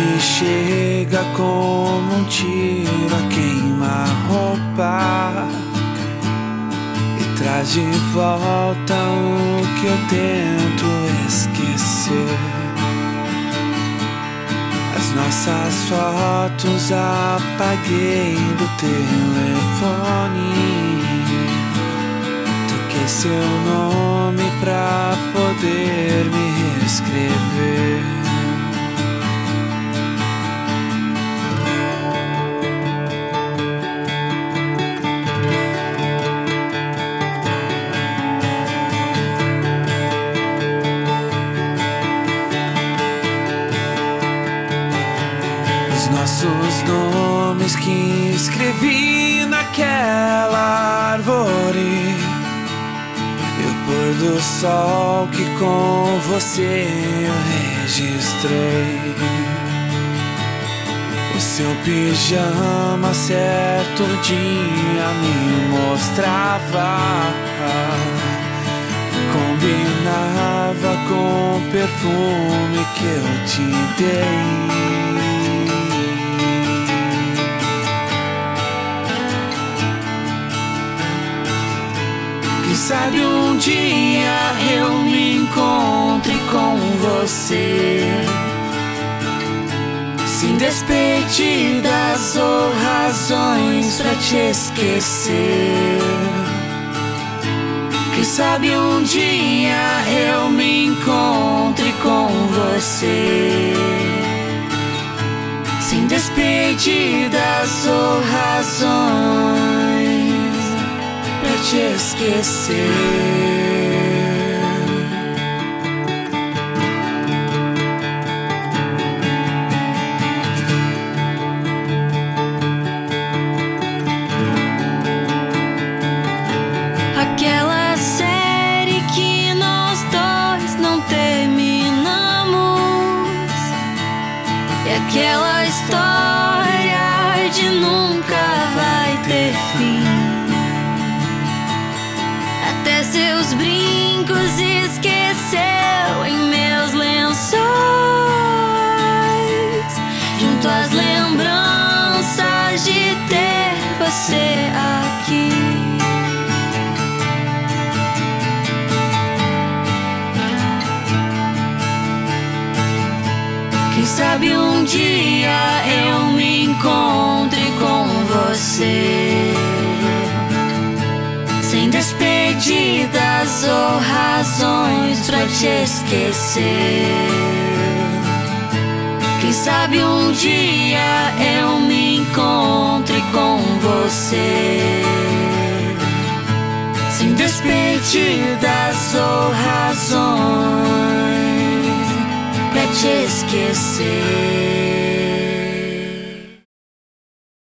noite chega como um tiro a queima-roupa e traz de volta o que eu tento esquecer. As nossas fotos apaguei do telefone, toquei seu nome pra poder me reescrever. Os nossos nomes que escrevi naquela árvore, e o pôr do sol que com você eu registrei. O seu pijama certo dia me mostrava, combinava com o perfume que eu te dei. Quem sabe um dia eu me encontre com você, sem despedidas ou razões pra te esquecer. Quem sabe um dia eu me encontre com você, sem despedidas ou razões pra te esquecer. Aquela série que nós dois não terminamos, e aquela história de nunca vai ter fim. Até seus brincos esqueceu em meus lençóis, junto às lembranças de ter você aqui. Quem sabe um dia eu me encontre com você, sem despedidas ou razões pra te esquecer. Quem sabe um dia eu me encontre com você, sem despedidas ou razões pra te esquecer.